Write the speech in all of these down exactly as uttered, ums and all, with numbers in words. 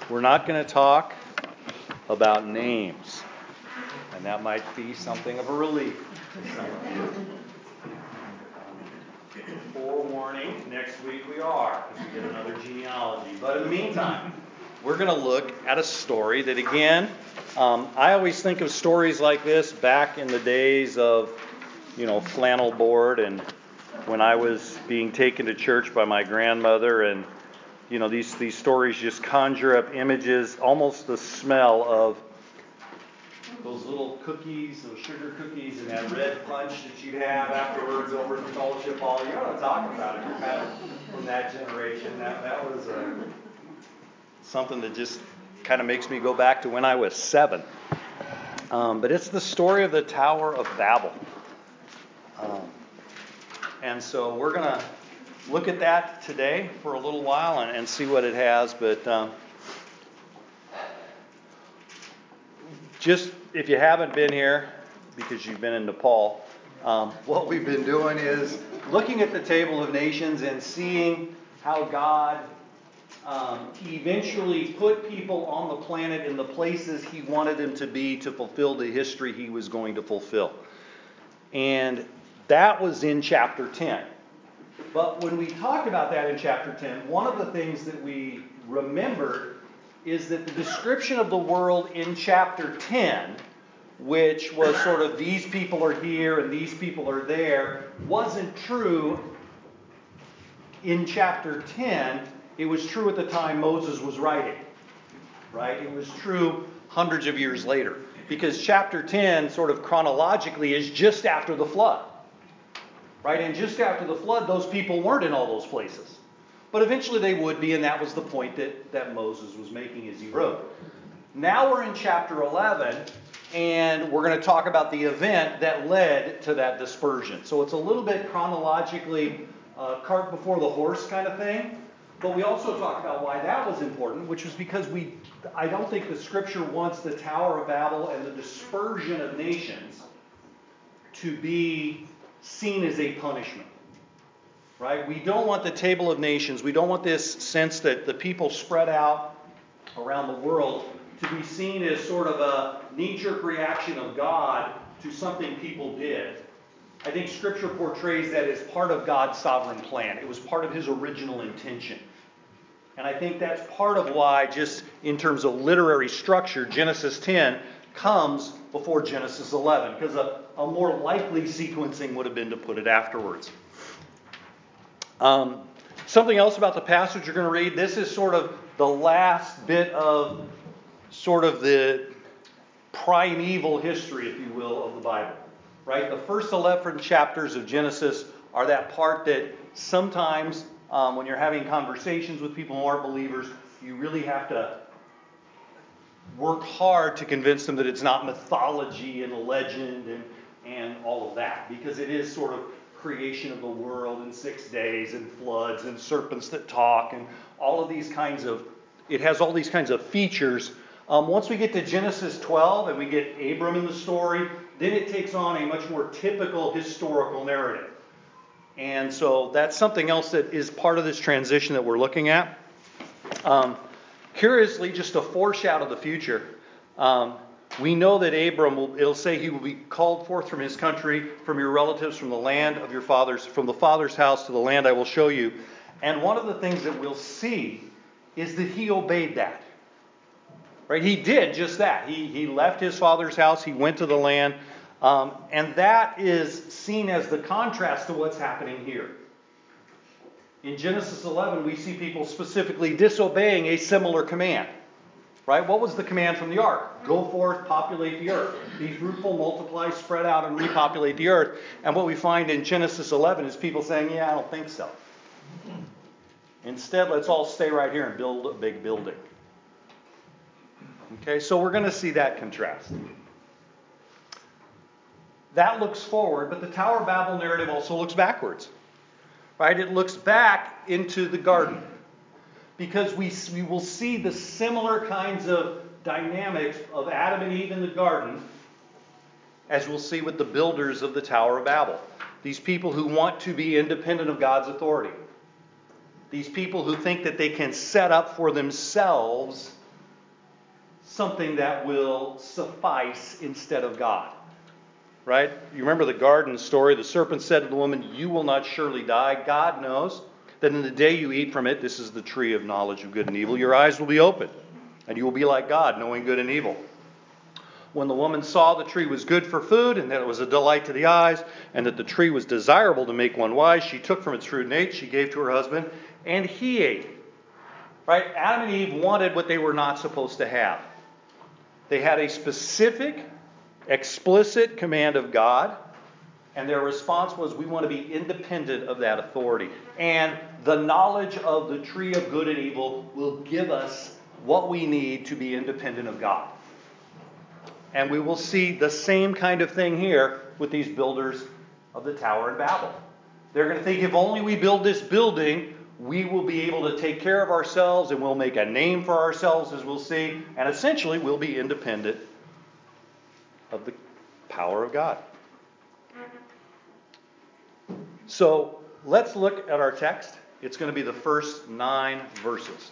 We're not going to talk about names, and that might be something of a relief to some of you. Forewarning, next week we are, because we get another genealogy. But in the meantime, we're going to look at a story that, again, um, I always think of stories like this back in the days of, you know, flannel board and when I was being taken to church by my grandmother, and you know, these, these stories just conjure up images, almost the smell of those little cookies, those sugar cookies, and that red punch that you'd have afterwards over at the fellowship hall. You know what I'm talking about. If you're kind of from that generation, that, that was uh, something that just kind of makes me go back to when I was seven. Um, but it's the story of the Tower of Babel. Um, and so we're going to look at that today for a little while and, and see what it has. But um, just if you haven't been here, because you've been in Nepal, um, what we've been doing is looking at the Table of Nations and seeing how God um, eventually put people on the planet in the places He wanted them to be to fulfill the history He was going to fulfill. And that was in chapter ten. But when we talked about that in chapter ten, one of the things that we remembered is that the description of the world in chapter ten, which was sort of these people are here and these people are there, wasn't true in chapter ten. It was true at the time Moses was writing, right? It was true hundreds of years later, because chapter ten sort of chronologically is just after the flood. Right? And just after the flood, those people weren't in all those places. But eventually they would be, and that was the point that, that Moses was making as he wrote. Now we're in chapter eleven, and we're going to talk about the event that led to that dispersion. So it's a little bit chronologically uh, cart before the horse kind of thing. But we also talk about why that was important, which was because we, I don't think the Scripture wants the Tower of Babel and the dispersion of nations to be seen as a punishment, right? We don't want the Table of Nations, we don't want this sense that the people spread out around the world to be seen as sort of a knee-jerk reaction of God to something people did. I think Scripture portrays that as part of God's sovereign plan. It was part of His original intention. And I think that's part of why, just in terms of literary structure, Genesis ten comes before Genesis eleven, because a, a more likely sequencing would have been to put it afterwards. Um, something else about the passage you're going to read, this is sort of the last bit of sort of the primeval history, if you will, of the Bible. Right? The first eleven chapters of Genesis are that part that sometimes um, when you're having conversations with people who aren't believers, you really have to work hard to convince them that it's not mythology and a legend and, and all of that, because it is sort of creation of the world in six days and floods and serpents that talk and all of these kinds of, it has all these kinds of features. Um, once we get to Genesis twelve and we get Abram in the story, then it takes on a much more typical historical narrative. And so that's something else that is part of this transition that we're looking at. Um, Curiously, just to foreshadow the future, um, we know that Abram will, it'll say he will be called forth from his country, from your relatives, from the land of your fathers, from the father's house to the land I will show you. And one of the things that we'll see is that he obeyed that. Right? He did just that. He, he left his father's house, he went to the land, um, and that is seen as the contrast to what's happening here. In Genesis eleven, we see people specifically disobeying a similar command. Right? What was the command from the ark? Go forth, populate the earth. Be fruitful, multiply, spread out, and repopulate the earth. And what we find in Genesis eleven is people saying, yeah, I don't think so. Instead, let's all stay right here and build a big building. Okay, so we're going to see that contrast. That looks forward, but the Tower of Babel narrative also looks backwards. Right? It looks back into the garden, because we, we will see the similar kinds of dynamics of Adam and Eve in the garden as we'll see with the builders of the Tower of Babel. These people who want to be independent of God's authority. These people who think that they can set up for themselves something that will suffice instead of God. Right? You remember the garden story. The serpent said to the woman, "You will not surely die." God knows that in the day you eat from it, this is the tree of knowledge of good and evil, your eyes will be opened, and you will be like God, knowing good and evil. When the woman saw the tree was good for food, and that it was a delight to the eyes, and that the tree was desirable to make one wise, she took from its fruit and ate. She gave to her husband, and he ate. Right? Adam and Eve wanted what they were not supposed to have. They had a specific, explicit command of God, and their response was, we want to be independent of that authority. And the knowledge of the tree of good and evil will give us what we need to be independent of God. And we will see the same kind of thing here with these builders of the Tower in Babel. They're going to think, if only we build this building, we will be able to take care of ourselves, and we'll make a name for ourselves, as we'll see, and essentially we'll be independent of the power of God. So let's look at our text. It's going to be the first nine verses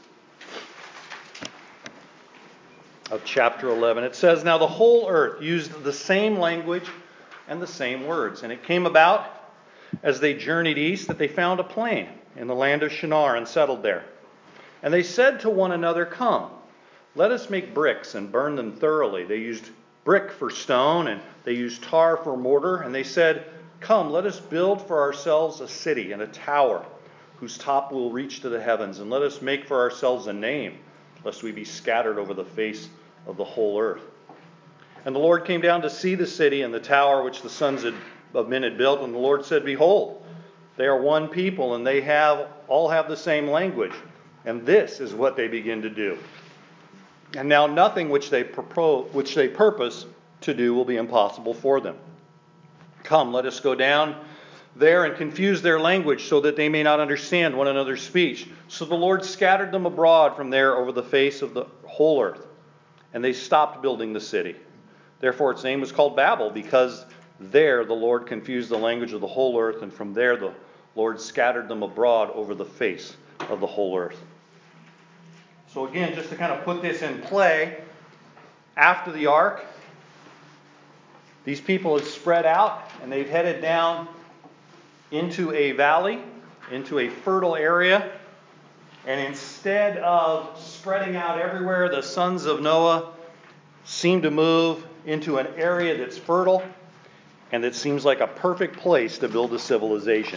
of chapter eleven. It says, "Now the whole earth used the same language and the same words. And it came about, as they journeyed east, that they found a plain in the land of Shinar and settled there. And they said to one another, 'Come, let us make bricks and burn them thoroughly.' They used brick for stone, and they used tar for mortar. And they said, 'Come, let us build for ourselves a city and a tower, whose top will reach to the heavens. And let us make for ourselves a name, lest we be scattered over the face of the whole earth.' And the Lord came down to see the city and the tower which the sons of men had built. And the Lord said, 'Behold, they are one people, and they have all have the same language. And this is what they begin to do. And now nothing which they propose, which they purpose to do will be impossible for them. Come, let us go down there and confuse their language, so that they may not understand one another's speech.' So the Lord scattered them abroad from there over the face of the whole earth. And they stopped building the city. Therefore its name was called Babel, because there the Lord confused the language of the whole earth, and from there the Lord scattered them abroad over the face of the whole earth." So again, just to kind of put this in play, after the ark, these people have spread out, and they've headed down into a valley, into a fertile area. And instead of spreading out everywhere, the sons of Noah seem to move into an area that's fertile and that seems like a perfect place to build a civilization.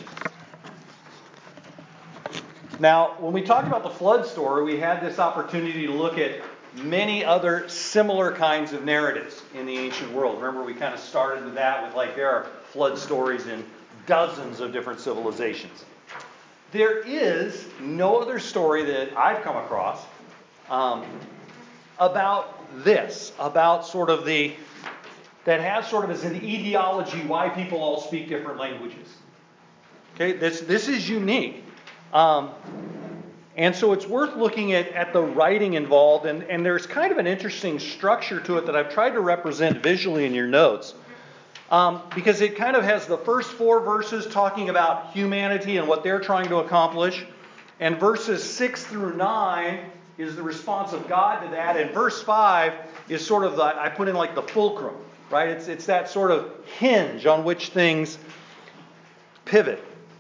Now, when we talk about the flood story, we had this opportunity to look at many other similar kinds of narratives in the ancient world. Remember, we kind of started with that, with like there are flood stories in dozens of different civilizations. There is no other story that I've come across um, about this, about sort of the, that has sort of as an etiology why people all speak different languages. Okay, this this is unique. Um, and so it's worth looking at, at the writing involved, and, and there's kind of an interesting structure to it that I've tried to represent visually in your notes. Um, because it kind of has the first four verses talking about humanity and what they're trying to accomplish. And verses six through nine is the response of God to that. And verse five is sort of, the, I put in like the fulcrum, right? It's, it's that sort of hinge on which things pivot.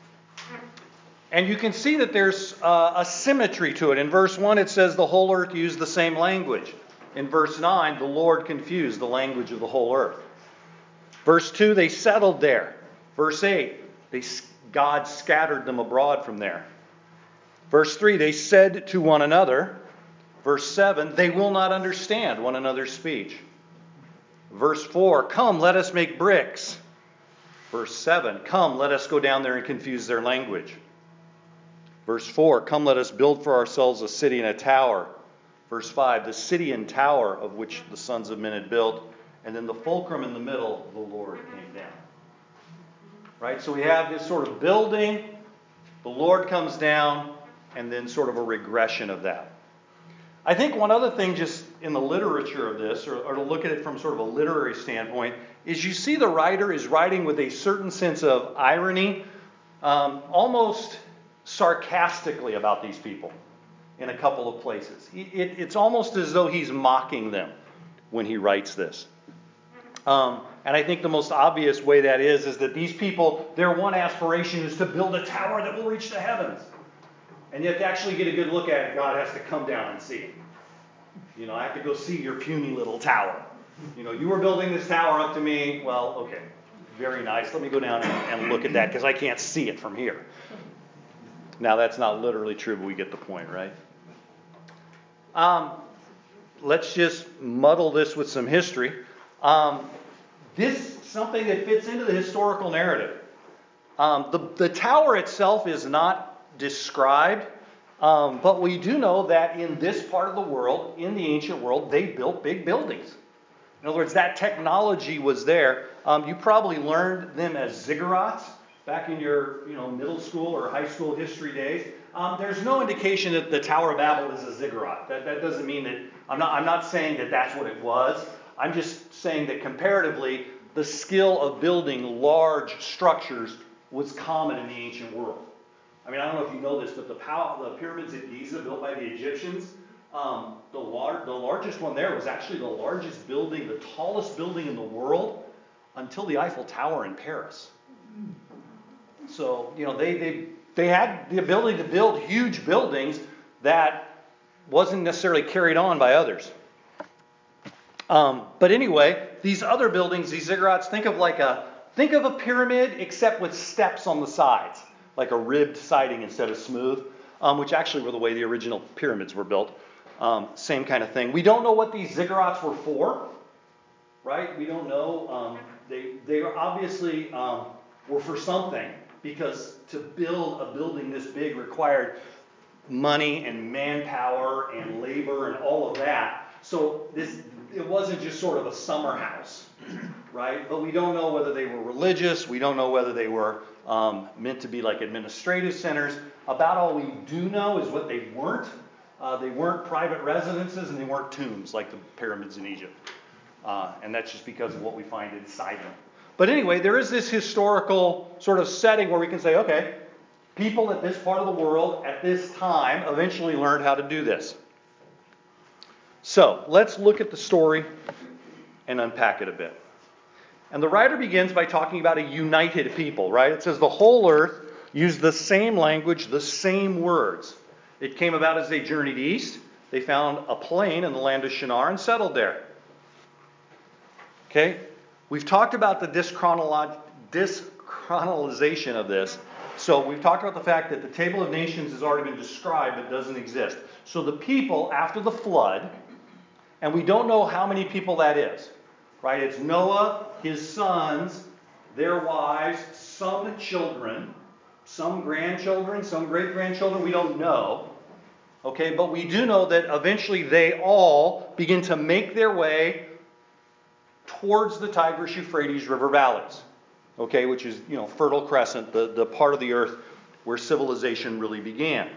And you can see that there's uh, a symmetry to it. In verse one, it says the whole earth used the same language. In verse nine, the Lord confused the language of the whole earth. Verse two, they settled there. Verse eight, they, God scattered them abroad from there. Verse three, they said to one another. Verse seven, they will not understand one another's speech. Verse four, come, let us make bricks. Verse seven, come, let us go down there and confuse their language. Verse four, come, let us build for ourselves a city and a tower. Verse five, the city and tower of which the sons of men had built. And then the fulcrum in the middle, the Lord came down. Right? So we have this sort of building, the Lord comes down, and then sort of a regression of that. I think one other thing just in the literature of this, or, or to look at it from sort of a literary standpoint, is you see the writer is writing with a certain sense of irony, um, almost sarcastically about these people in a couple of places. It, it's almost as though he's mocking them. when he writes this. Um, and I think the most obvious way that is, is that these people, their one aspiration is to build a tower that will reach the heavens. And yet to actually get a good look at it, God has to come down and see it. You know, I have to go see your puny little tower. You know, you were building this tower up to me. Well, okay, very nice. Let me go down and, and look at that because I can't see it from here. Now, that's not literally true, but we get the point, right? Um, let's just muddle this with some history. Um, this is something that fits into the historical narrative. Um, the, the tower itself is not described, um, but we do know that in this part of the world, in the ancient world, they built big buildings. In other words, that technology was there. Um, you probably learned them as ziggurats back in your you know, middle school or high school history days. Um, there's no indication that the Tower of Babel is a ziggurat. That, that doesn't mean that, I'm not, I'm not saying that that's what it was. I'm just saying that comparatively, the skill of building large structures was common in the ancient world. I mean, I don't know if you know this, but the, pow- the pyramids at Giza built by the Egyptians, um, the, lar- the largest one there was actually the largest building, the tallest building in the world until the Eiffel Tower in Paris. So, you know, they, they, they had the ability to build huge buildings that wasn't necessarily carried on by others. Um, but anyway, these other buildings, these ziggurats, think of like a think of a pyramid except with steps on the sides, like a ribbed siding instead of smooth, um, which actually were the way the original pyramids were built. Um, same kind of thing. We don't know what these ziggurats were for, right? We don't know. Um, they they are obviously um, were for something, because to build a building this big required money and manpower and labor and all of that. So this it wasn't just sort of a summer house, right? But we don't know whether they were religious. We don't know whether they were um, meant to be like administrative centers. About all we do know is what they weren't. Uh, they weren't private residences, and they weren't tombs like the pyramids in Egypt. Uh, and that's just because of what we find inside them. But anyway, there is this historical sort of setting where we can say, okay, people at this part of the world at this time eventually learned how to do this. So let's look at the story and unpack it a bit. And the writer begins by talking about a united people, right? It says the whole earth used the same language, the same words. It came about as they journeyed east. They found a plain in the land of Shinar and settled there. Okay? We've talked about the dyschronolo- dyschronalization of this. So we've talked about the fact that the Table of Nations has already been described but doesn't exist. So the people after the flood, and we don't know how many people that is, right? It's Noah, his sons, their wives, some children, some grandchildren, some great-grandchildren, we don't know. Okay, but we do know that eventually they all begin to make their way towards the Tigris-Euphrates River valleys. Okay, which is, you know, Fertile Crescent, the, the part of the earth where civilization really began.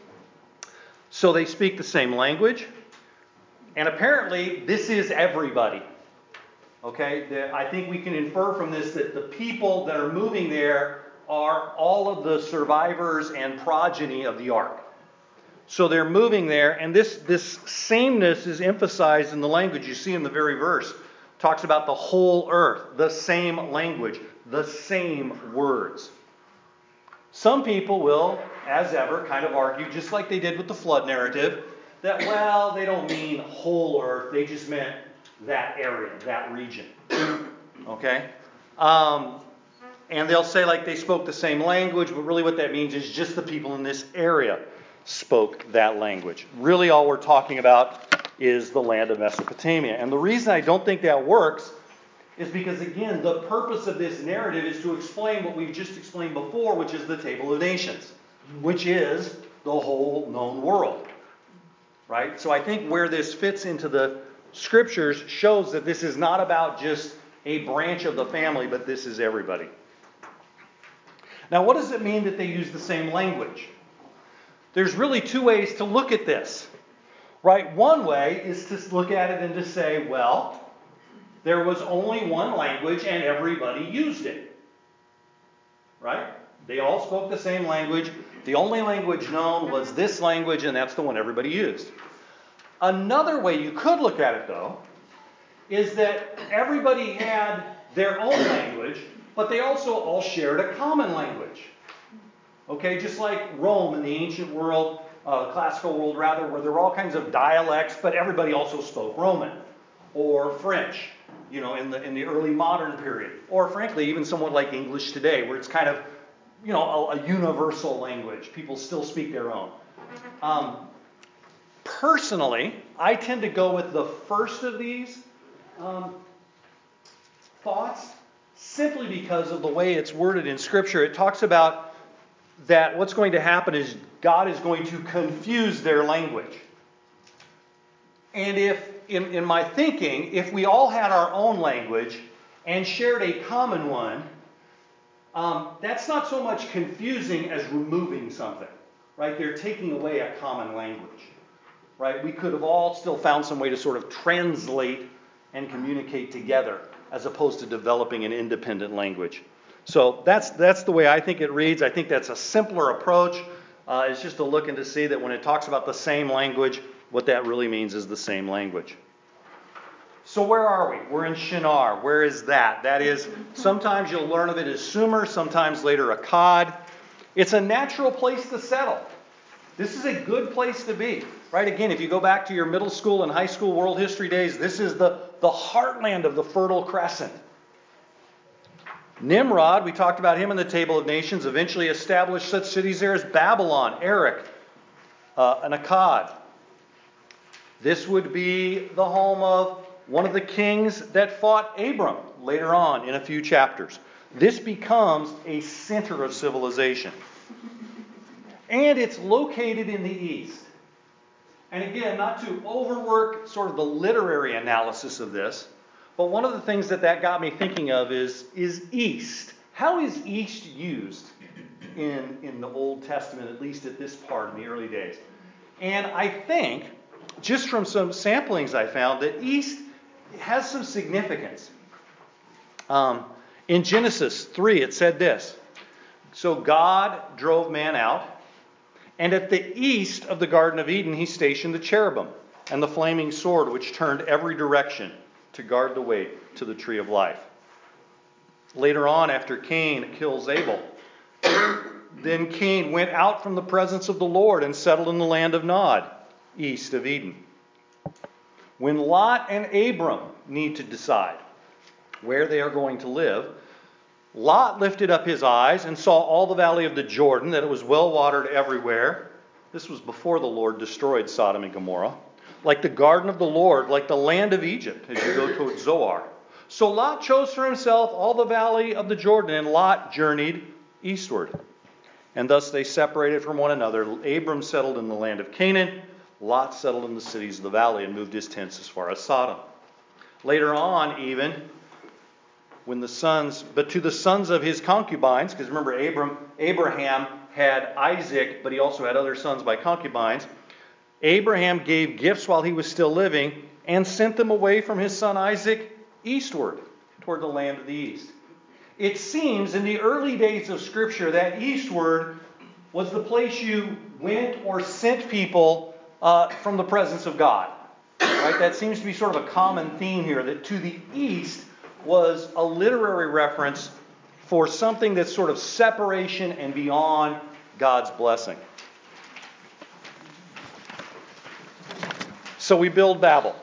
So they speak the same language. And apparently, this is everybody. Okay, the, I think we can infer from this that the people that are moving there are all of the survivors and progeny of the ark. So they're moving there, and this, this sameness is emphasized in the language. You see in the very verse. It talks about the whole earth, the same language, the same words. Some people will, as ever, kind of argue, just like they did with the flood narrative, that, well, they don't mean whole earth, they just meant that area, that region. Okay? Um, and they'll say like they spoke the same language, but really what that means is just the people in this area spoke that language. Really all we're talking about is the land of Mesopotamia. And the reason I don't think that works is because, again, the purpose of this narrative is to explain what we've just explained before, which is the Table of Nations, which is the whole known world. Right? So I think where this fits into the scriptures shows that this is not about just a branch of the family, but this is everybody. Now, what does it mean that they use the same language? There's really two ways to look at this. Right? One way is to look at it and to say, well, there was only one language and everybody used it. Right? They all spoke the same language. The only language known was this language, and that's the one everybody used. Another way you could look at it, though, is that everybody had their own language, but they also all shared a common language. Okay, just like Rome in the ancient world, uh, classical world rather, where there were all kinds of dialects, but everybody also spoke Roman or French, you know, in the in the early modern period, or frankly, even somewhat like English today, where it's kind of, you know, a, a universal language. People still speak their own. Um, personally, I tend to go with the first of these um, thoughts, simply because of the way it's worded in Scripture. It talks about that what's going to happen is God is going to confuse their language. And if, in, in my thinking, if we all had our own language and shared a common one, um, that's not so much confusing as removing something, right? They're taking away a common language, right? We could have all still found some way to sort of translate and communicate together, as opposed to developing an independent language. So that's that's the way I think it reads. I think that's a simpler approach. Uh, it's just to look and to see that when it talks about the same language, what that really means is the same language. So where are we? We're in Shinar. Where is that? That is, sometimes you'll learn of it as Sumer, sometimes later Akkad. It's a natural place to settle. This is a good place to be. Right? Again, if you go back to your middle school and high school world history days, this is the, the heartland of the Fertile Crescent. Nimrod, we talked about him in the Table of Nations, eventually established such cities there as Babylon, Erech, uh, and Akkad. This would be the home of one of the kings that fought Abram later on in a few chapters. This becomes a center of civilization. And it's located in the east. And again, not to overwork sort of the literary analysis of this, but one of the things that that got me thinking of is, is east. How is east used in, in the Old Testament, at least at this part in the early days? And I think, just from some samplings I found, that east has some significance. Um, in Genesis three, it said this: "So God drove man out, and at the east of the Garden of Eden he stationed the cherubim and the flaming sword which turned every direction to guard the way to the tree of life." Later on, after Cain kills Abel, then Cain went out from the presence of the Lord and settled in the land of Nod, east of Eden. When Lot and Abram need to decide where they are going to live, Lot lifted up his eyes and saw all the valley of the Jordan, that it was well watered everywhere. This was before the Lord destroyed Sodom and Gomorrah. Like the garden of the Lord, like the land of Egypt, as you go toward Zoar. So Lot chose for himself all the valley of the Jordan, and Lot journeyed eastward. And thus they separated from one another. Abram settled in the land of Canaan. Lot settled in the cities of the valley and moved his tents as far as Sodom. Later on, even, when the sons, but to the sons of his concubines, because remember, Abram, Abraham had Isaac, but he also had other sons by concubines. Abraham gave gifts while he was still living and sent them away from his son Isaac eastward, toward the land of the east. It seems in the early days of Scripture that eastward was the place you went or sent people uh, from the presence of God. Right? That seems to be sort of a common theme here, that to the east was a literary reference for something that's sort of separation and beyond God's blessing. So we build Babel.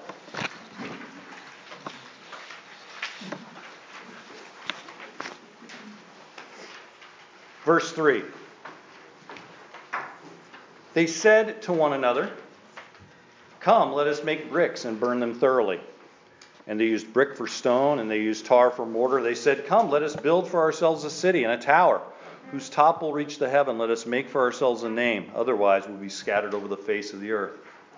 Verse three. They said to one another, "Come, let us make bricks and burn them thoroughly." And they used brick for stone, and they used tar for mortar. They said, "Come, let us build for ourselves a city and a tower, whose top will reach the heaven. Let us make for ourselves a name. Otherwise we'll be scattered over the face of the earth."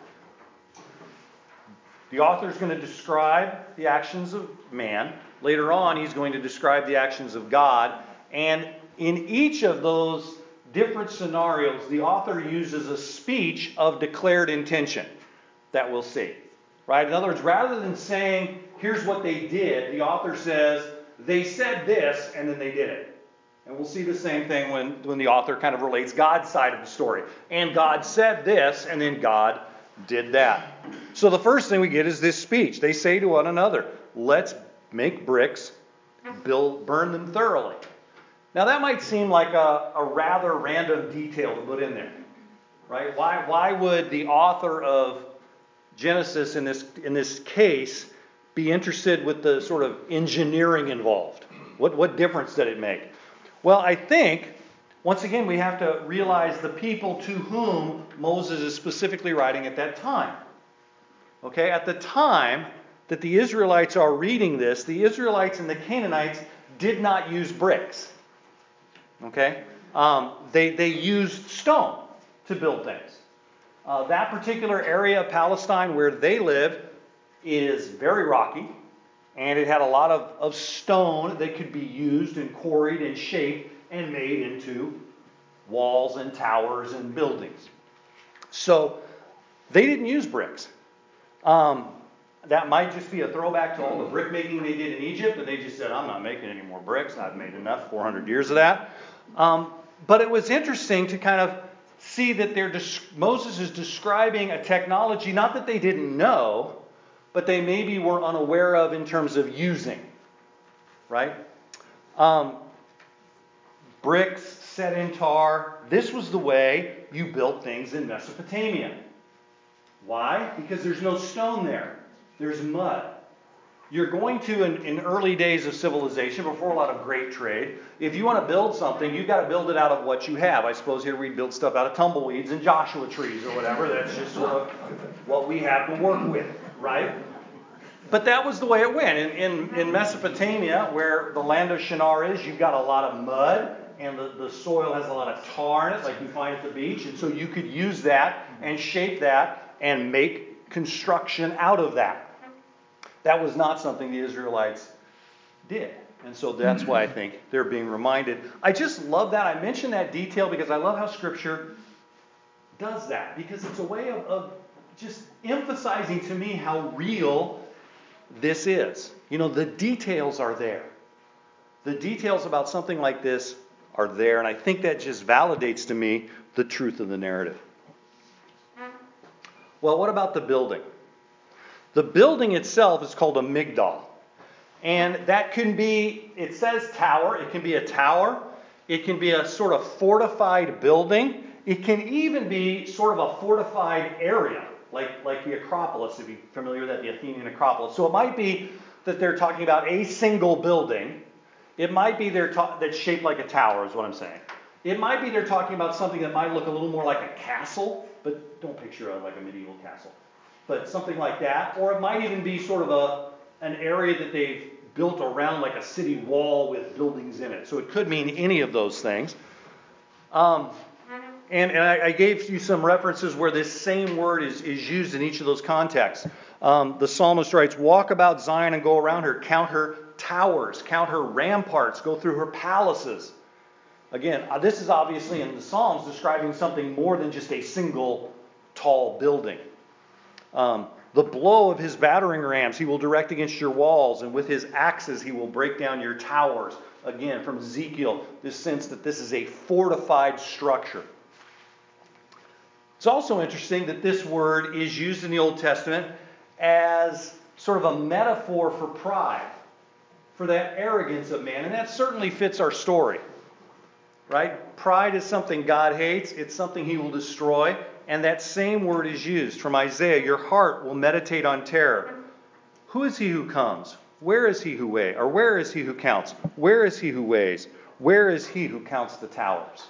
The author is going to describe the actions of man. Later on, he's going to describe the actions of God. And in each of those different scenarios, the author uses a speech of declared intention that we'll see. Right? In other words, rather than saying, here's what they did, the author says, they said this, and then they did it. And we'll see the same thing when, when the author kind of relates God's side of the story. And God said this, and then God did that. So the first thing we get is this speech. They say to one another, let's make bricks, build, burn them thoroughly. Now that might seem like a, a rather random detail to put in there, right? Why, why would the author of Genesis in this, in this case be interested with the sort of engineering involved? What, what difference did it make? Well, I think, once again, we have to realize the people to whom Moses is specifically writing at that time. Okay, at the time that the Israelites are reading this, the Israelites and the Canaanites did not use bricks. Okay, um, they, they used stone to build things. Uh, that particular area of Palestine where they lived is very rocky, and it had a lot of, of stone that could be used and quarried and shaped and made into walls and towers and buildings. So they didn't use bricks. Um, that might just be a throwback to all the brick making they did in Egypt, and they just said, I'm not making any more bricks. I've made enough, four hundred years of that. Um, but it was interesting to kind of see that they're Moses is describing a technology, not that they didn't know, but they maybe were unaware of in terms of using. Right? Um, bricks set in tar. This was the way you built things in Mesopotamia. Why? Because there's no stone there. There's mud. You're going to, in, in early days of civilization, before a lot of great trade, if you want to build something, you've got to build it out of what you have. I suppose here we build stuff out of tumbleweeds and Joshua trees or whatever. That's just sort of what we have to work with, right? But that was the way it went. In, in, in Mesopotamia, where the land of Shinar is, you've got a lot of mud, and the, the soil has a lot of tar in it, like you find at the beach. And so you could use that and shape that and make construction out of that. That was not something the Israelites did. And so that's why I think they're being reminded. I just love that. I mention that detail because I love how Scripture does that. Because it's a way of, of just emphasizing to me how real this is. You know, the details are there. The details about something like this are there. And I think that just validates to me the truth of the narrative. Well, what about the building? The building itself is called a migdal. And that can be, it says tower, it can be a tower, it can be a sort of fortified building, it can even be sort of a fortified area, like, like the Acropolis, if you're familiar with that, the Athenian Acropolis. So it might be that they're talking about a single building. It might be they're ta- that's shaped like a tower, is what I'm saying. It might be they're talking about something that might look a little more like a castle, but don't picture a, like a medieval castle. But something like that. Or it might even be sort of a an area that they've built around like a city wall with buildings in it. So it could mean any of those things. Um, and and I, I gave you some references where this same word is, is used in each of those contexts. Um, the psalmist writes, walk about Zion and go around her, count her towers, count her ramparts, go through her palaces. Again, uh, this is obviously in the Psalms describing something more than just a single tall building. Um, the blow of his battering rams he will direct against your walls, and with his axes he will break down your towers. Again, from Ezekiel, this sense that this is a fortified structure. It's also interesting that this word is used in the Old Testament as sort of a metaphor for pride, for that arrogance of man, and that certainly fits our story. Right? Pride is something God hates. It's something he will destroy. And that same word is used from Isaiah. Your heart will meditate on terror. Who is he who comes? Where is he who weighs? Or where is he who counts? Where is he who weighs? Where is he who counts the towers?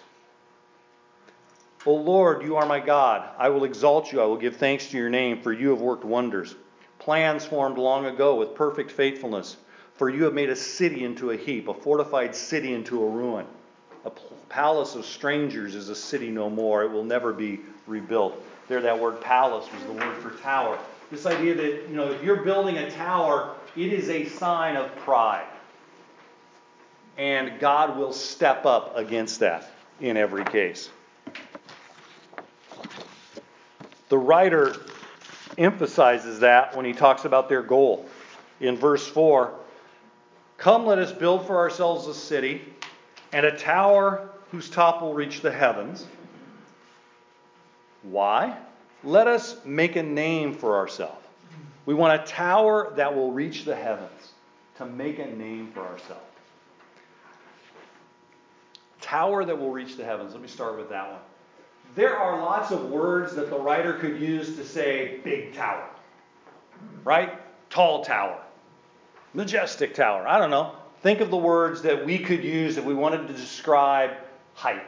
O Lord, you are my God. I will exalt you. I will give thanks to your name, for you have worked wonders. Plans formed long ago with perfect faithfulness. For you have made a city into a heap, a fortified city into a ruin. A palace of strangers is a city no more. It will never be rebuilt. There, that word palace was the word for tower. This idea that, you know, if you're building a tower, it is a sign of pride. And God will step up against that in every case. The writer emphasizes that when he talks about their goal. In verse four, come, let us build for ourselves a city, and a tower whose top will reach the heavens. Why? Let us make a name for ourselves. We want a tower that will reach the heavens, to make a name for ourselves. Tower that will reach the heavens. Let me start with that one. There are lots of words that the writer could use to say big tower, right? Tall tower, majestic tower. I don't know. Think of the words that we could use if we wanted to describe height.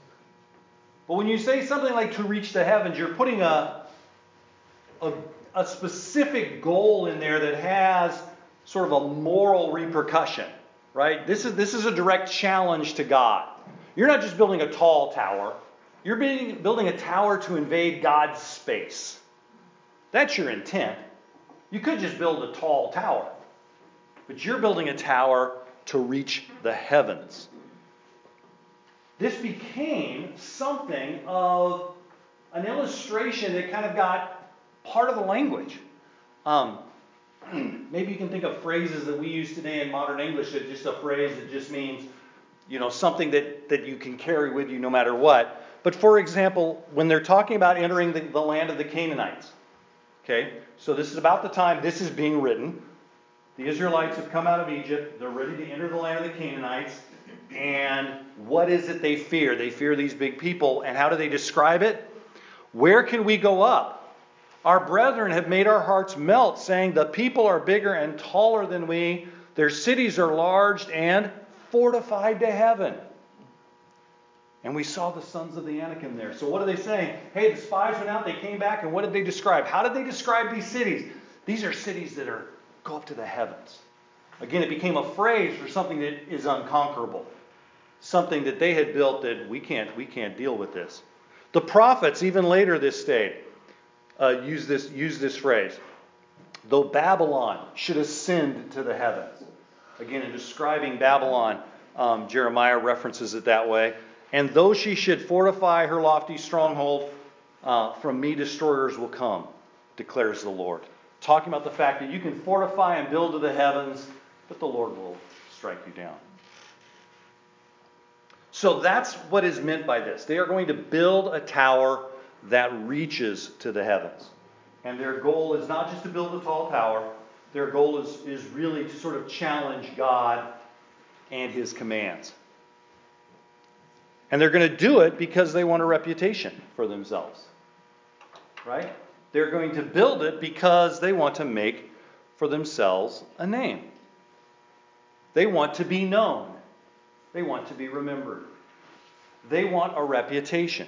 But when you say something like to reach the heavens, you're putting a, a, a specific goal in there that has sort of a moral repercussion, right? This is, this is a direct challenge to God. You're not just building a tall tower. You're building, building a tower to invade God's space. That's your intent. You could just build a tall tower. But you're building a tower to reach the heavens. This became something of an illustration that kind of got part of the language. Um, maybe you can think of phrases that we use today in modern English that just a phrase that just means, you know, something that, that you can carry with you no matter what. But for example, when they're talking about entering the, the land of the Canaanites, okay, so this is about the time this is being written. The Israelites have come out of Egypt. They're ready to enter the land of the Canaanites. And what is it they fear? They fear these big people. And how do they describe it? Where can we go up? Our brethren have made our hearts melt, saying, the people are bigger and taller than we. Their cities are large and fortified to heaven. And we saw the sons of the Anakim there. So what are they saying? Hey, the spies went out, they came back, and what did they describe? How did they describe these cities? These are cities that are go up to the heavens. Again, it became a phrase for something that is unconquerable. Something that they had built that we can't we can't deal with this. The prophets, even later this day, uh, use this use this phrase. Though Babylon should ascend to the heavens. Again, in describing Babylon, um, Jeremiah references it that way. And though she should fortify her lofty stronghold, uh, from me destroyers will come, declares the Lord. Talking about the fact that you can fortify and build to the heavens, but the Lord will strike you down. So that's what is meant by this. They are going to build a tower that reaches to the heavens. And their goal is not just to build a tall tower. Their goal is, is really to sort of challenge God and His commands. And they're going to do it because they want a reputation for themselves. Right? They're going to build it because they want to make for themselves a name. They want to be known. They want to be remembered. They want a reputation.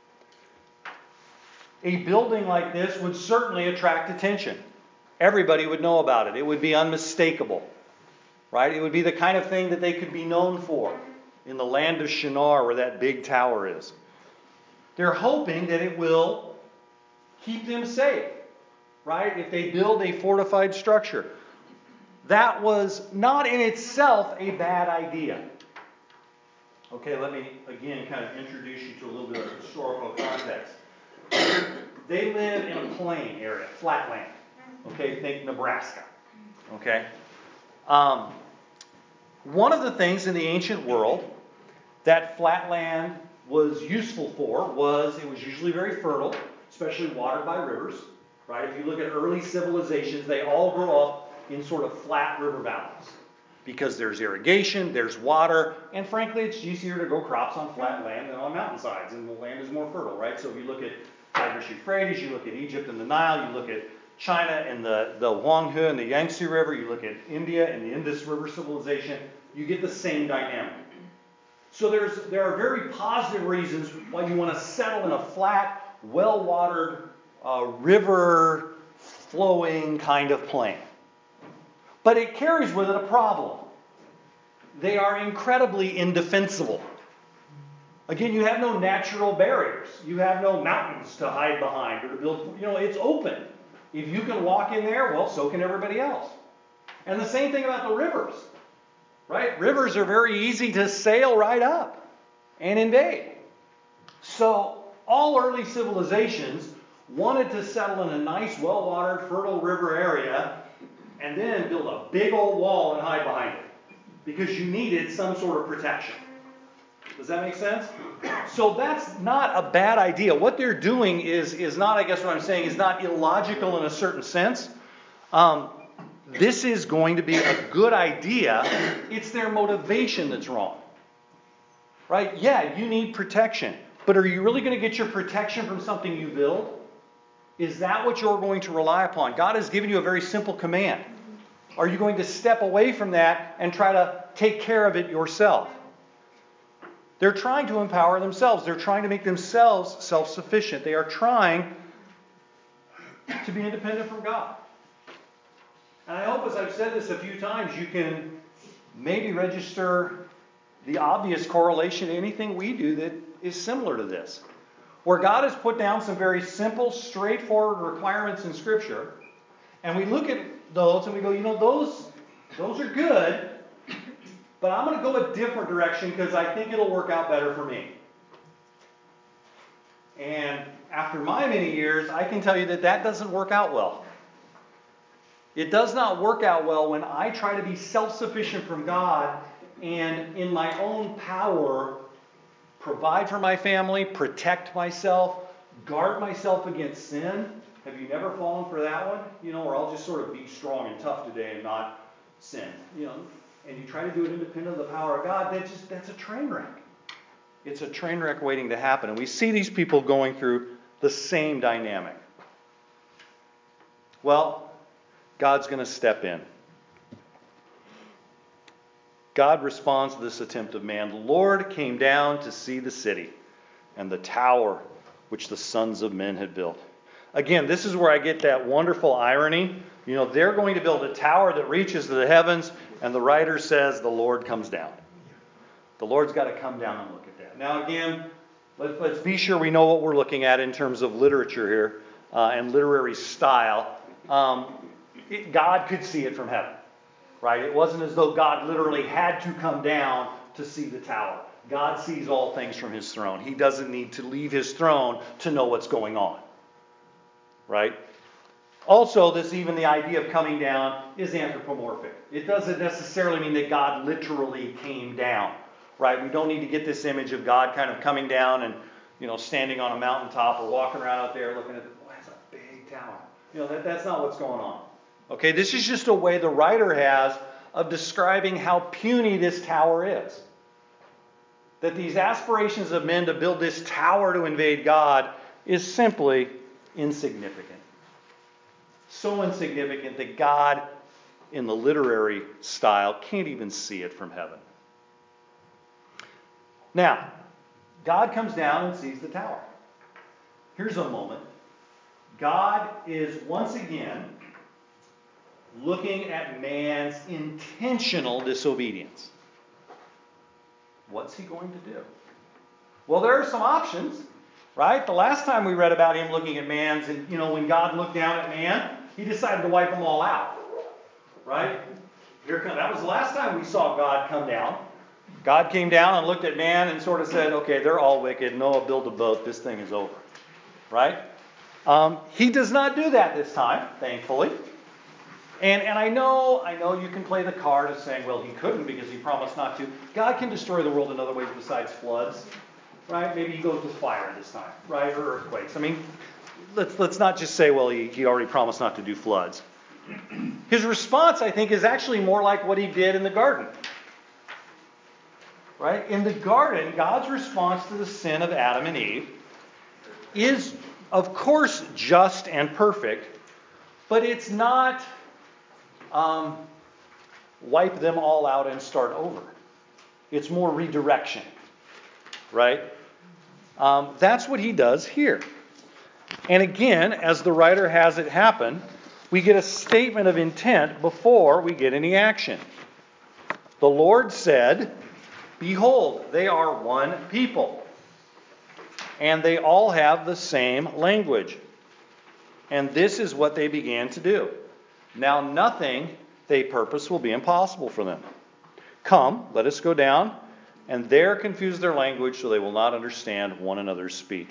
A building like this would certainly attract attention. Everybody would know about it. It would be unmistakable. Right? It would be the kind of thing that they could be known for in the land of Shinar where that big tower is. They're hoping that it will keep them safe, right? If they build a fortified structure. That was not in itself a bad idea. Okay, let me again kind of introduce you to a little bit of historical context. They live in a plain area, flat land. Okay, think Nebraska. Okay? Um, one of the things in the ancient world that flat land was useful for was it was usually very fertile, especially watered by rivers. Right? If you look at early civilizations, they all grew up in sort of flat river valleys. Because there's irrigation, there's water, and frankly, it's easier to grow crops on flat land than on mountainsides, and the land is more fertile, right? So if you look at Tigris Euphrates, you look at Egypt and the Nile, you look at China and the, the Huanghe and the Yangtze River, you look at India and the Indus River civilization, you get the same dynamic. So there's there are very positive reasons why you want to settle in a flat, well-watered, uh, river-flowing kind of plain. But it carries with it a problem. They are incredibly indefensible. Again, you have no natural barriers. You have no mountains to hide behind or to build. You know, it's open. If you can walk in there, well, so can everybody else. And the same thing about the rivers. Right? Rivers are very easy to sail right up and invade. So all early civilizations wanted to settle in a nice, well-watered, fertile river area and then build a big old wall and hide behind it. Because you needed some sort of protection. Does that make sense? So that's not a bad idea. What they're doing is, is not, I guess what I'm saying, is not illogical in a certain sense. Um, this is going to be a good idea. It's their motivation that's wrong. Right? Yeah, you need protection. But are you really going to get your protection from something you build? Is that what you're going to rely upon? God has given you a very simple command. Are you going to step away from that and try to take care of it yourself? They're trying to empower themselves. They're trying to make themselves self-sufficient. They are trying to be independent from God. And I hope, as I've said this a few times, you can maybe register the obvious correlation to anything we do that is similar to this. Where God has put down some very simple, straightforward requirements in Scripture, and we look at those and we go, you know, those, those are good, but I'm going to go a different direction because I think it'll work out better for me. And after my many years, I can tell you that that doesn't work out well. It does not work out well when I try to be self-sufficient from God and in my own power provide for my family, protect myself, guard myself against sin. Have you never fallen for that one? You know, or I'll just sort of be strong and tough today and not sin. You know, and you try to do it independent of the power of God, that's just that's a train wreck. It's a train wreck waiting to happen. And we see these people going through the same dynamic. Well, God's going to step in. God responds to this attempt of man. The Lord came down to see the city and the tower which the sons of men had built. Again, this is where I get that wonderful irony. You know, they're going to build a tower that reaches to the heavens, and the writer says the Lord comes down. The Lord's got to come down and look at that. Now again, let's, let's be sure we know what we're looking at in terms of literature here uh, and literary style. Um, it, God could see it from heaven. Right? It wasn't as though God literally had to come down to see the tower. God sees all things from his throne. He doesn't need to leave his throne to know what's going on. Right? Also, this even the idea of coming down is anthropomorphic. It doesn't necessarily mean that God literally came down. Right? We don't need to get this image of God kind of coming down and, you know, standing on a mountaintop or walking around out there looking at, oh, that's a big tower. You know, that, that's not what's going on. Okay, this is just a way the writer has of describing how puny this tower is. That these aspirations of men to build this tower to invade God is simply insignificant. So insignificant that God, in the literary style, can't even see it from heaven. Now, God comes down and sees the tower. Here's a moment. God is once again looking at man's intentional disobedience. What's he going to do? Well, there are some options, right? The last time we read about him looking at man's, and you know, when God looked down at man, he decided to wipe them all out, right? Here come, that was the last time we saw God come down. God came down and looked at man and sort of said, okay, they're all wicked. Noah, build a boat. This thing is over, right? Um, he does not do that this time, thankfully. And and I know I know you can play the card of saying, well, he couldn't because he promised not to. God can destroy the world in other ways besides floods, right? Maybe he goes with fire this time, right? Or earthquakes. I mean, let's let's not just say, well, he, he already promised not to do floods. His response, I think, is actually more like what he did in the garden. Right? In the garden, God's response to the sin of Adam and Eve is, of course, just and perfect, but it's not Um, wipe them all out and start over. It's more redirection, right? Um, that's what he does here. And again, as the writer has it happen, we get a statement of intent before we get any action. The Lord said, behold, they are one people, and they all have the same language. And this is what they began to do. Now nothing they purpose will be impossible for them. Come, let us go down, and there confuse their language so they will not understand one another's speech.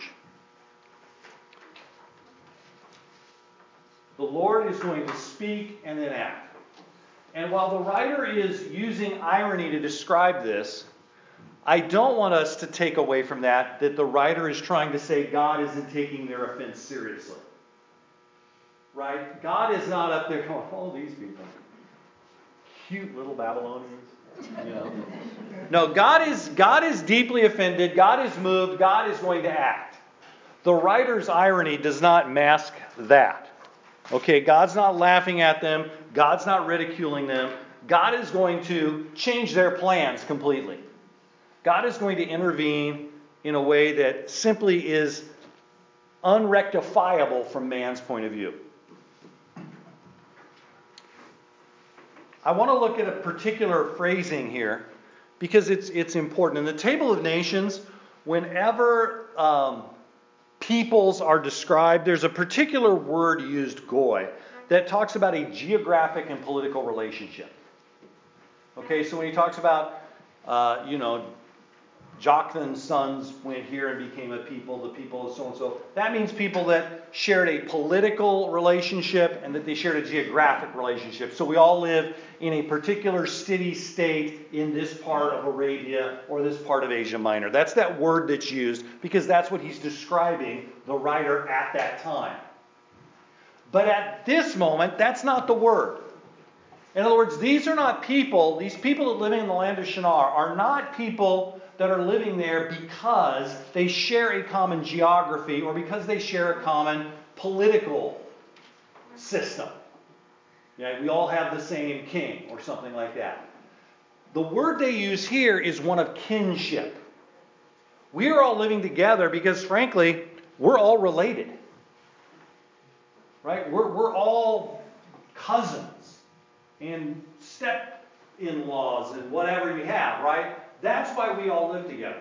The Lord is going to speak and then act. And while the writer is using irony to describe this, I don't want us to take away from that that the writer is trying to say God isn't taking their offense seriously. Right? God is not up there going, oh, these people. Cute little Babylonians. You know. No, God is, God is deeply offended. God is moved. God is going to act. The writer's irony does not mask that. Okay, God's not laughing at them. God's not ridiculing them. God is going to change their plans completely. God is going to intervene in a way that simply is unrectifiable from man's point of view. I want to look at a particular phrasing here because it's it's important. In the Table of Nations, whenever um, peoples are described, there's a particular word used, goy, that talks about a geographic and political relationship. Okay, so when he talks about, uh, you know, Joktan's sons went here and became a people, the people of so-and-so. That means people that shared a political relationship and that they shared a geographic relationship. So we all live in a particular city-state in this part of Arabia or this part of Asia Minor. That's that word that's used because that's what he's describing the writer at that time. But at this moment, that's not the word. In other words, these are not people, these people that live in the land of Shinar are not people that are living there because they share a common geography or because they share a common political system. Yeah, we all have the same king or something like that. The word they use here is one of kinship. We are all living together because, frankly, we're all related. Right? We're, we're all cousins and step-in-laws and whatever you have, right? That's why we all live together.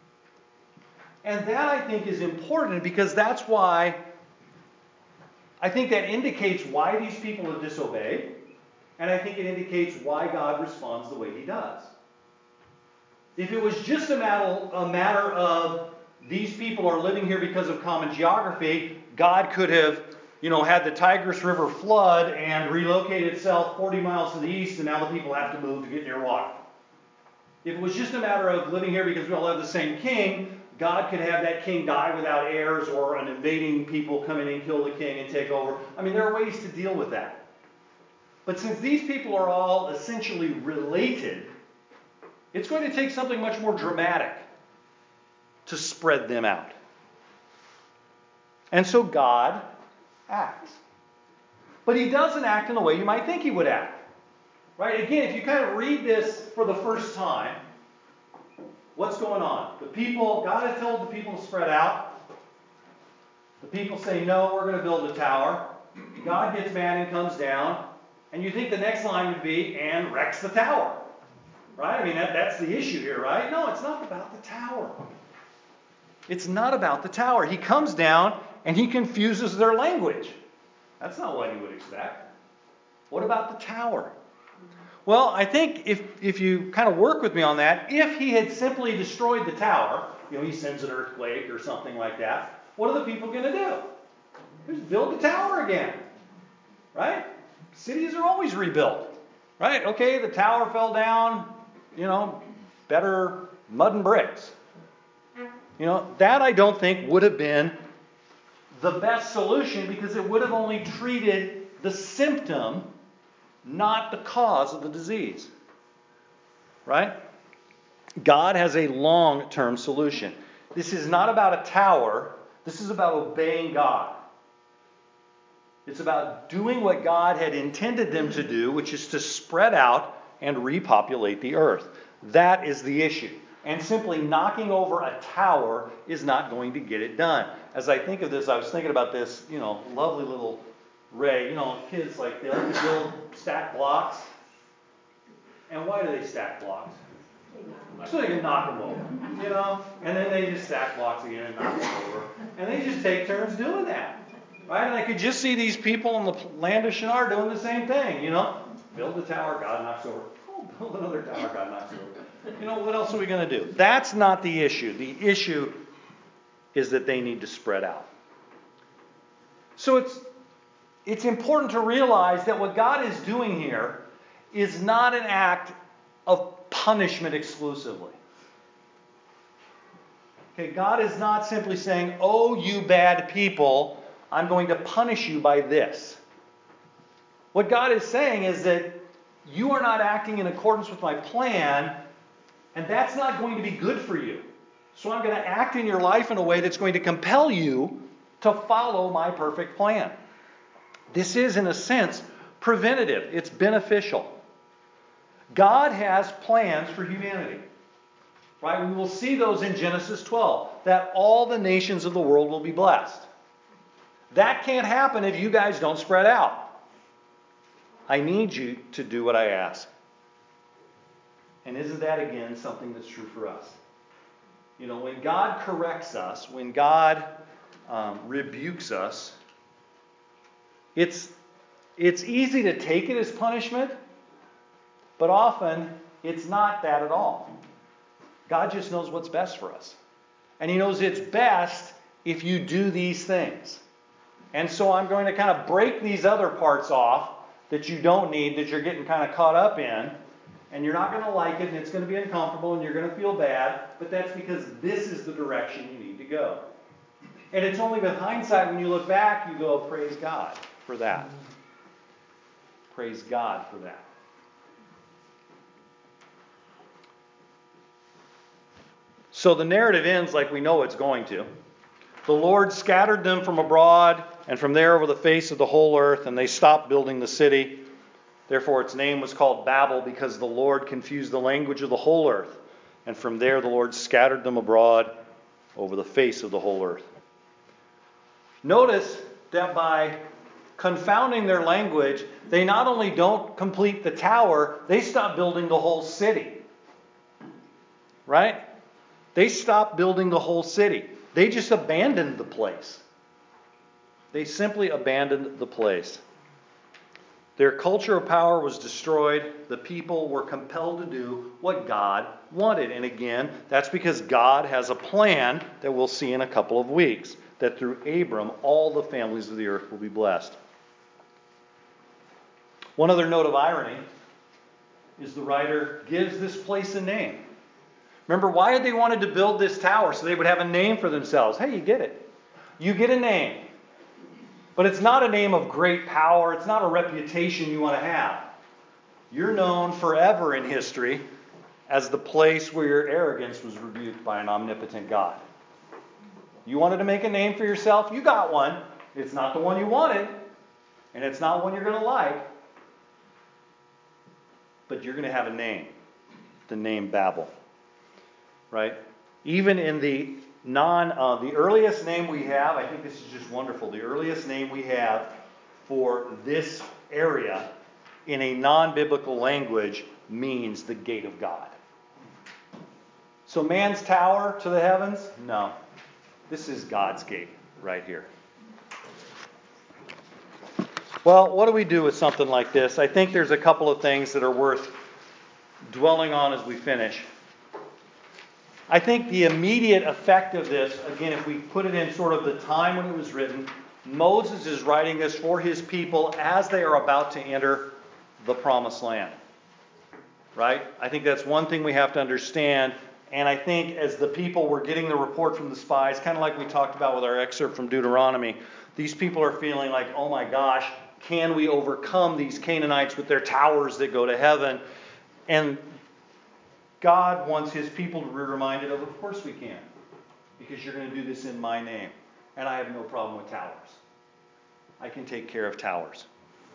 And that, I think, is important because that's why, I think that indicates why these people have disobeyed. And I think it indicates why God responds the way he does. If it was just a matter, a matter of these people are living here because of common geography, God could have, you know, had the Tigris River flood and relocate itself forty miles to the east, and now the people have to move to get near water. If it was just a matter of living here because we all have the same king, God could have that king die without heirs or an invading people come in and kill the king and take over. I mean, there are ways to deal with that. But since these people are all essentially related, it's going to take something much more dramatic to spread them out. And so God acts. But he doesn't act in the way you might think he would act. Right? Again, if you kind of read this for the first time, what's going on? The people, God has told the people to spread out. The people say, no, we're going to build a tower. God gets mad and comes down. And you think the next line would be, and wrecks the tower. Right? I mean, that, that's the issue here, right? No, it's not about the tower. It's not about the tower. He comes down and he confuses their language. That's not what you would expect. What about the tower? Well, I think if, if you kind of work with me on that, if he had simply destroyed the tower, you know, he sends an earthquake or something like that, what are the people going to do? Just build the tower again. Right? Cities are always rebuilt. Right? Okay, the tower fell down, you know, better mud and bricks. You know, that I don't think would have been the best solution because it would have only treated the symptom, not the cause of the disease. Right? God has a long-term solution. This is not about a tower. This is about obeying God. It's about doing what God had intended them to do, which is to spread out and repopulate the earth. That is the issue. And simply knocking over a tower is not going to get it done. As I think of this, I was thinking about this, you know, lovely little Ray. You know, kids, like, they like to build, stack blocks. And why do they stack blocks? So they can knock them over, you know? And then they just stack blocks again and knock them over. And they just take turns doing that. Right? And I could just see these people in the land of Shinar doing the same thing, you know? Build a tower, God knocks over. Oh, build another tower, God knocks over. You know, what else are we going to do? That's not the issue. The issue is that they need to spread out. So it's it's important to realize that what God is doing here is not an act of punishment exclusively. Okay, God is not simply saying, oh, you bad people, I'm going to punish you by this. What God is saying is that you are not acting in accordance with my plan, and that's not going to be good for you. So I'm going to act in your life in a way that's going to compel you to follow my perfect plan. This is, in a sense, preventative. It's beneficial. God has plans for humanity. Right? We will see those in Genesis twelve, that all the nations of the world will be blessed. That can't happen if you guys don't spread out. I need you to do what I ask. And isn't that, again, something that's true for us? You know, when God corrects us, when God um, rebukes us, it's, it's easy to take it as punishment, but often it's not that at all. God just knows what's best for us. And He knows it's best if you do these things. And so I'm going to kind of break these other parts off that you don't need, that you're getting kind of caught up in. And you're not going to like it, and it's going to be uncomfortable, and you're going to feel bad. But that's because this is the direction you need to go. And it's only with hindsight, when you look back, you go, praise God for that. Praise God for that. So the narrative ends like we know it's going to. The Lord scattered them from abroad and from there over the face of the whole earth, and they stopped building the city. Therefore its name was called Babel, because the Lord confused the language of the whole earth. And from there the Lord scattered them abroad over the face of the whole earth. Notice that by confounding their language, they not only don't complete the tower, they stop building the whole city. Right? They stopped building the whole city. They just abandoned the place. They simply abandoned the place. Their culture of power was destroyed. The people were compelled to do what God wanted. And again, that's because God has a plan that we'll see in a couple of weeks, that through Abram, all the families of the earth will be blessed. One other note of irony is the writer gives this place a name. Remember, why had they wanted to build this tower? So they would have a name for themselves. Hey, you get it. You get a name. But it's not a name of great power. It's not a reputation you want to have. You're known forever in history as the place where your arrogance was rebuked by an omnipotent God. You wanted to make a name for yourself? You got one. It's not the one you wanted, and it's not one you're going to like. But you're going to have a name. The name Babel. Right? Even in the non, uh, the earliest name we have, I think this is just wonderful. The earliest name we have for this area in a non-biblical language means the gate of God. So man's tower to the heavens? No. This is God's gate right here. Well, what do we do with something like this? I think there's a couple of things that are worth dwelling on as we finish. I think the immediate effect of this, again, if we put it in sort of the time when it was written, Moses is writing this for his people as they are about to enter the promised land. Right? I think that's one thing we have to understand. And I think as the people were getting the report from the spies, kind of like we talked about with our excerpt from Deuteronomy, these people are feeling like, oh my gosh, can we overcome these Canaanites with their towers that go to heaven? And God wants His people to be reminded of, of course we can. Because you're going to do this in my name. And I have no problem with towers. I can take care of towers.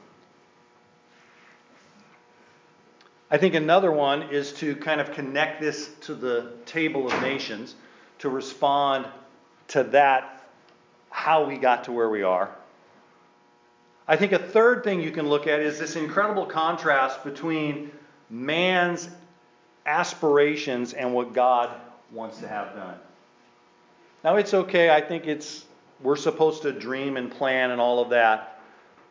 I think another one is to kind of connect this to the table of nations, to respond to that, how we got to where we are. I think a third thing you can look at is this incredible contrast between man's aspirations and what God wants to have done. Now it's okay, I think it's we're supposed to dream and plan and all of that.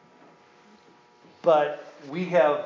But we have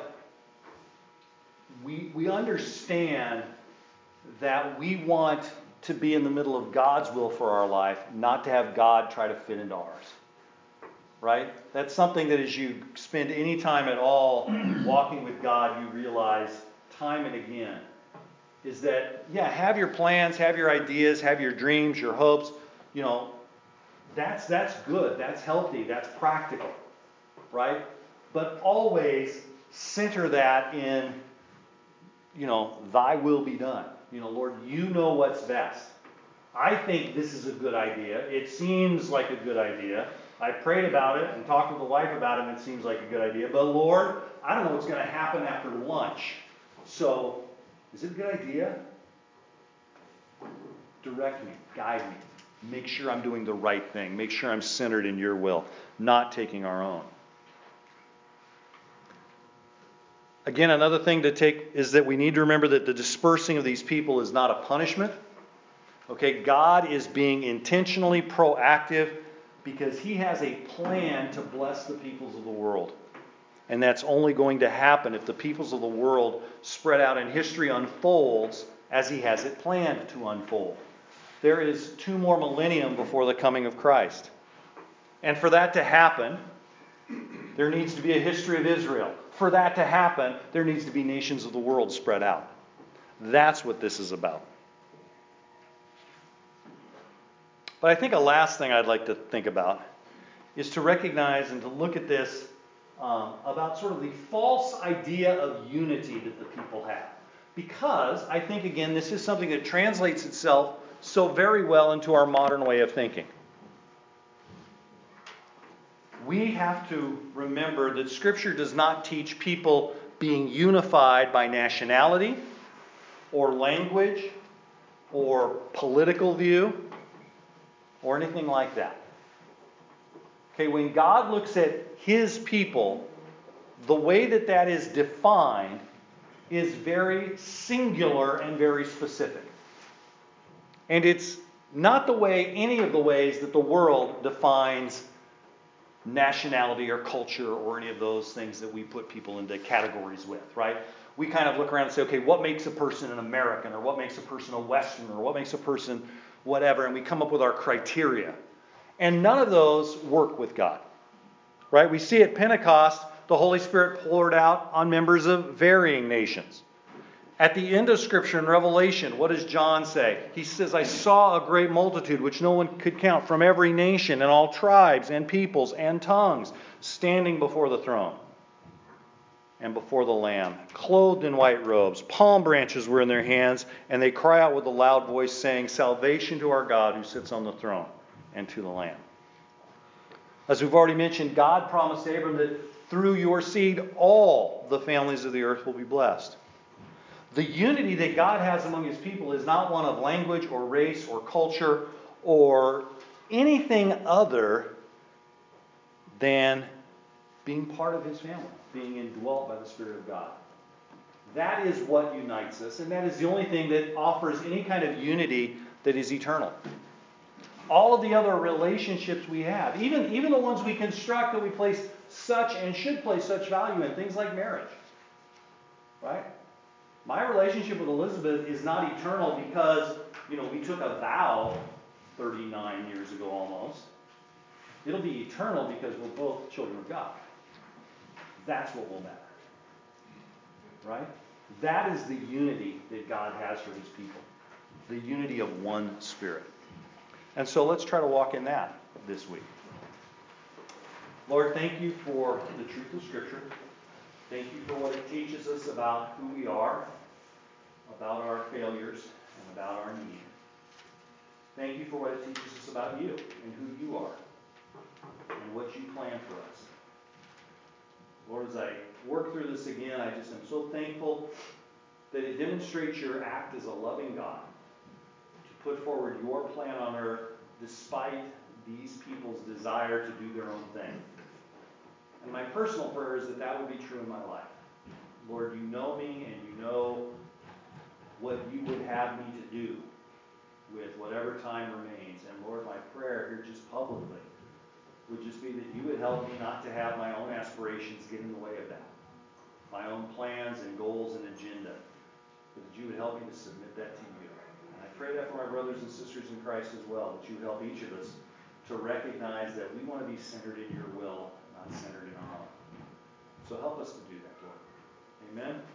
we we understand that we want to be in the middle of God's will for our life, not to have God try to fit into ours. Right? That's something that as you spend any time at all walking with God, you realize time and again is that, yeah, have your plans, have your ideas, have your dreams, your hopes. You know, that's that's good, that's healthy, that's practical, right? But always center that in, you know, thy will be done. You know, Lord, you know what's best. I think this is a good idea. It seems like a good idea. I prayed about it and talked with the wife about it, and it seems like a good idea. But Lord, I don't know what's going to happen after lunch. So, is it a good idea? Direct me, guide me. Make sure I'm doing the right thing. Make sure I'm centered in your will, not taking our own. Again, another thing to take is that we need to remember that the dispersing of these people is not a punishment. Okay, God is being intentionally proactive because He has a plan to bless the peoples of the world. And that's only going to happen if the peoples of the world spread out and history unfolds as He has it planned to unfold. There is two more millennium before the coming of Christ. And for that to happen, there needs to be a history of Israel. For that to happen, there needs to be nations of the world spread out. That's what this is about. But I think a last thing I'd like to think about is to recognize and to look at this um, about sort of the false idea of unity that the people have. Because I think, again, this is something that translates itself so very well into our modern way of thinking. We have to remember that Scripture does not teach people being unified by nationality or language or political view or anything like that. Okay, when God looks at His people, the way that that is defined is very singular and very specific. And it's not the way, any of the ways that the world defines nationality or culture or any of those things that we put people into categories with, right? We kind of look around and say, okay, what makes a person an American, or what makes a person a Westerner, or what makes a person whatever, and we come up with our criteria. And none of those work with God, right? We see at Pentecost, the Holy Spirit poured out on members of varying nations. At the end of Scripture in Revelation, what does John say? He says, I saw a great multitude which no one could count from every nation and all tribes and peoples and tongues standing before the throne and before the Lamb, clothed in white robes. Palm branches were in their hands, and they cry out with a loud voice, saying, Salvation to our God who sits on the throne and to the Lamb. As we've already mentioned, God promised Abram that through your seed all the families of the earth will be blessed. The unity that God has among His people is not one of language or race or culture or anything other than being part of His family, being indwelt by the Spirit of God. That is what unites us, and that is the only thing that offers any kind of unity that is eternal. All of the other relationships we have, even, even the ones we construct that we place such and should place such value in, things like marriage, right? My relationship with Elizabeth is not eternal because, you know, we took a vow thirty-nine years ago almost. It'll be eternal because we're both children of God. That's what will matter. Right? That is the unity that God has for His people. The unity of one Spirit. And so let's try to walk in that this week. Lord, thank you for the truth of Scripture. Thank you for what it teaches us about who we are, about our failures, and about our need. Thank you for what it teaches us about you and who you are and what you plan for us. Lord, as I work through this again, I just am so thankful that it demonstrates your act as a loving God to put forward your plan on earth despite these people's desire to do their own thing. And my personal prayer is that that would be true in my life. Lord, you know me and you know what you would have me to do with whatever time remains. And Lord, my prayer here just publicly would just be that you would help me not to have my own aspirations get in the way of that. My own plans and goals and agenda. But that you would help me to submit that to you. And I pray that for my brothers and sisters in Christ as well, that you would help each of us to recognize that we want to be centered in your will, not centered in our own. So help us to do that, Lord. Amen.